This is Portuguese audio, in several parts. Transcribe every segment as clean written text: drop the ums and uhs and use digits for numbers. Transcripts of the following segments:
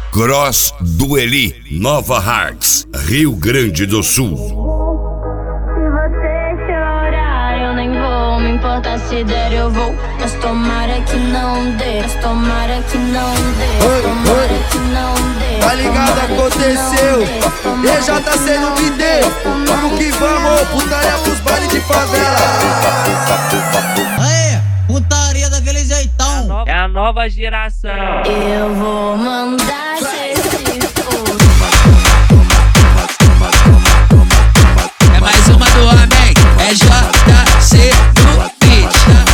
Cross do Eli, Nova Hartz, Rio Grande do Sul. Se você chorar, eu nem vou me importar, se der eu vou. Mas tomara que não dê, mas tomara que não dê, tomara que não dê. Tá ligado, aconteceu, EJC no BD. Vamos que vamos, putaria pros bailes de favela. Aê, putaria daquele jeitão. É a nova geração. Eu vou mandar cê se for. É mais uma do homem, é JC no beat.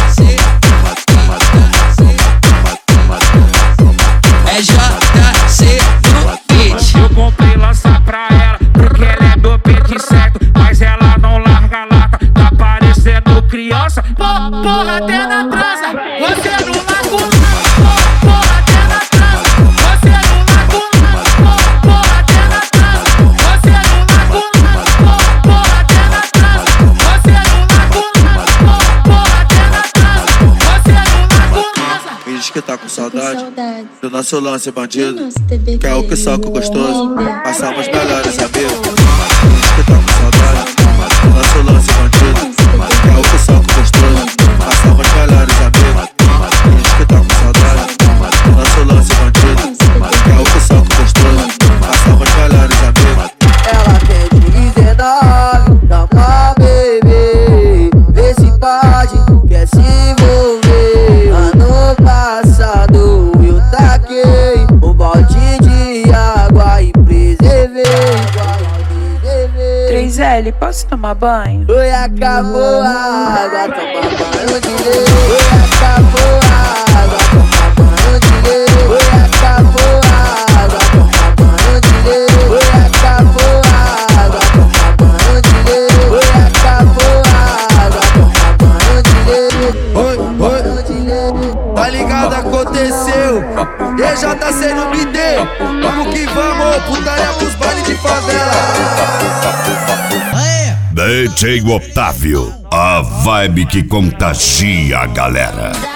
É JC no beat. Eu comprei lança pra ela, porque ela é meu pente certo. Mas ela não larga a lata, tá parecendo criança. Porra, até na trança, você não larga o porra, até na trança, você não larga o porra, até na trança, você não larga o porra, até na trança, você não larga o porra, até na trança, você não larga o Me diz que tá com saudade do nosso lance bandido, que é o que soca gostoso, passamos melhores amigos. Me diz que tá com saudade do nosso lance bandido, que é o que soca gostoso, passamos melhores amigos. Me diz que tá com saudade do nosso lance bandido, que é o que soca gostoso, passamos melhores amigos. Ela tem 19, chama bebê, vê se pode, quer se envolver. Ano passado eu taquei um balde de água e preservei. 3L, posso tomar banho? Oi, acabou a água, toma banho de lei. Oi, acabou a água, toma banho de lei. Oi, acabou a água, toma banho de lei. Oi, acabou a água, toma banho de lei. Oi, acabou a água, toma banho de lei. Oi, tá ligado, aconteceu, EJC no BD. Vamos que vamos, putaria pros bailes de favela. DJ Otávio, a vibe que contagia a galera.